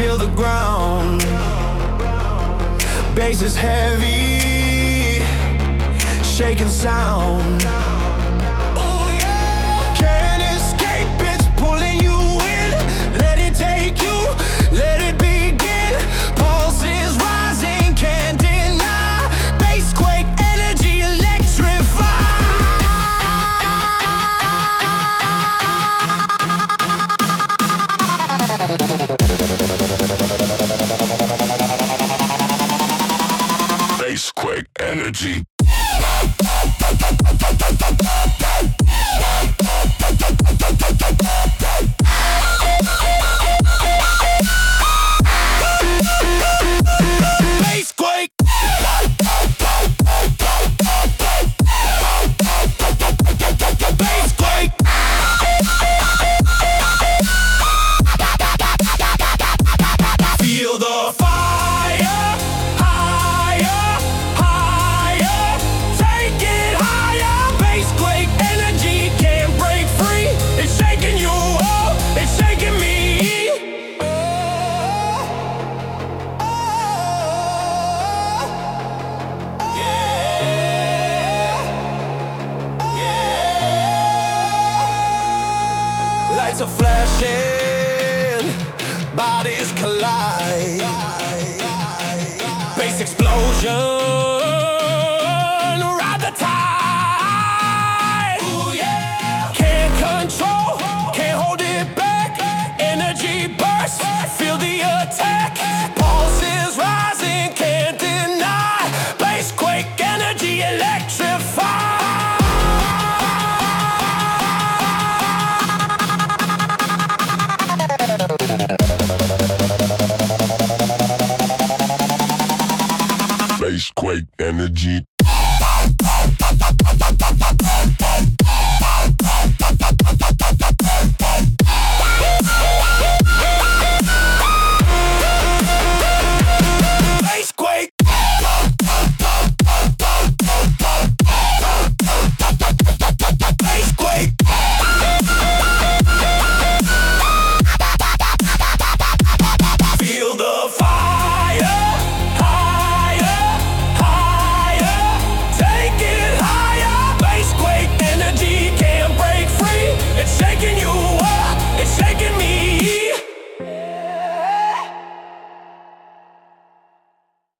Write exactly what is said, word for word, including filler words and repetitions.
feel the ground. Bass is heavy, shaking sound. Oh yeah, can't escape, it's pulling you in. Let it take you, let it begin. Pulses rising, can't deny. Bassquake energy electrify. Bassquake energy. Bassquake. Bassquake. Feel the fire, higher, higher. Take it higher. Bassquake energy can't break free. It's shaking you up, it's shaking me. Oh, oh, yeah, yeah. Lights are flashing, bodies collide. Bass explosion, ride the tide. Ooh, yeah. Can't control, can't hold it back. Energy burst, feel the attack. Pulses rising, can't deny. Bassquake energy electrify. Bassquake energy.